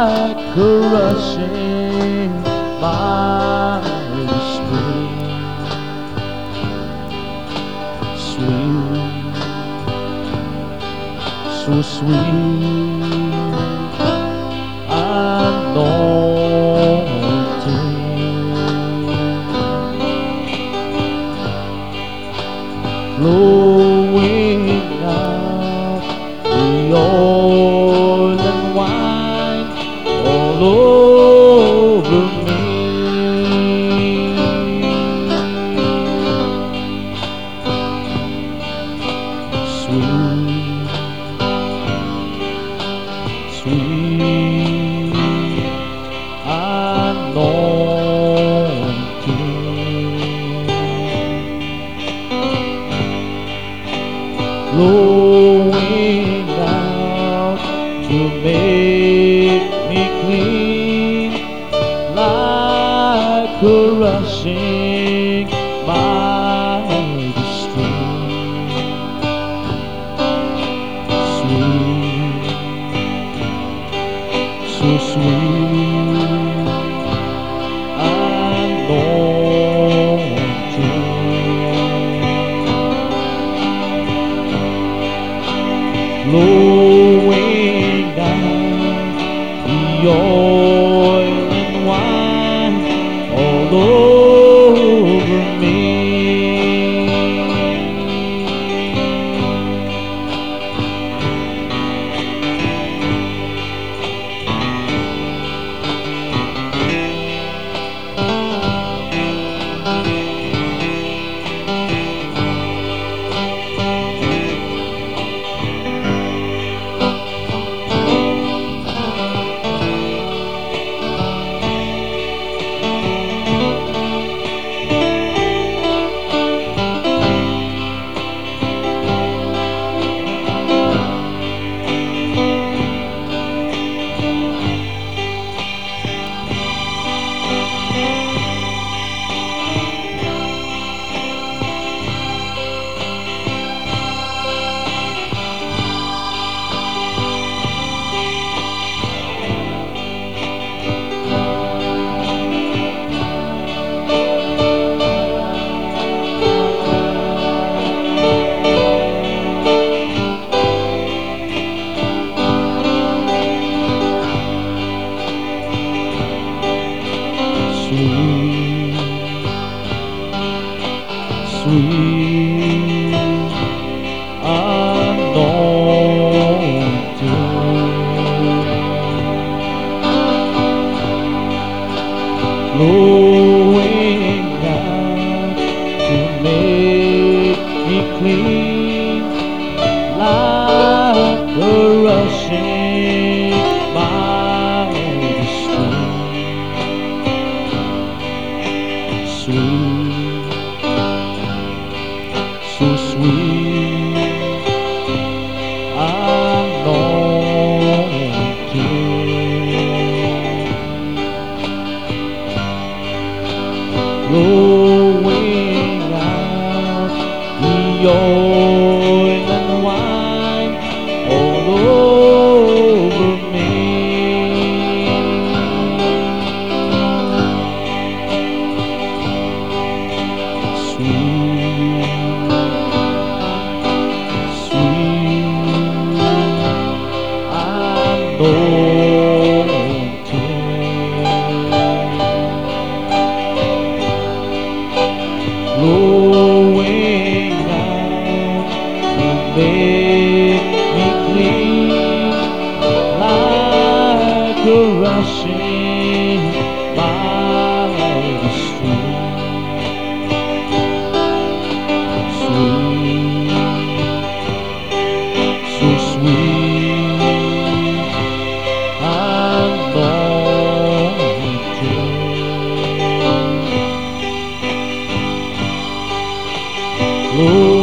like a rushing mighty stream, sweet, so sweet, anointing, flowing out the oil and wine all over me. Sweet, sweet anointing, flowing out to make me clean like a rushing mighty stream, sweet, so sweet, anointing, flowing down the oil and wine all over me. Sweet, sweet anointing, flowing out to make me clean like a rushing mighty stream, sweet, so sweet, anointing, flowing out the oil and wine all over me. Sweet, sweet anointing, flowing out to make me clean like a rushing mighty stream, sweet, so sweet, anointing, flowing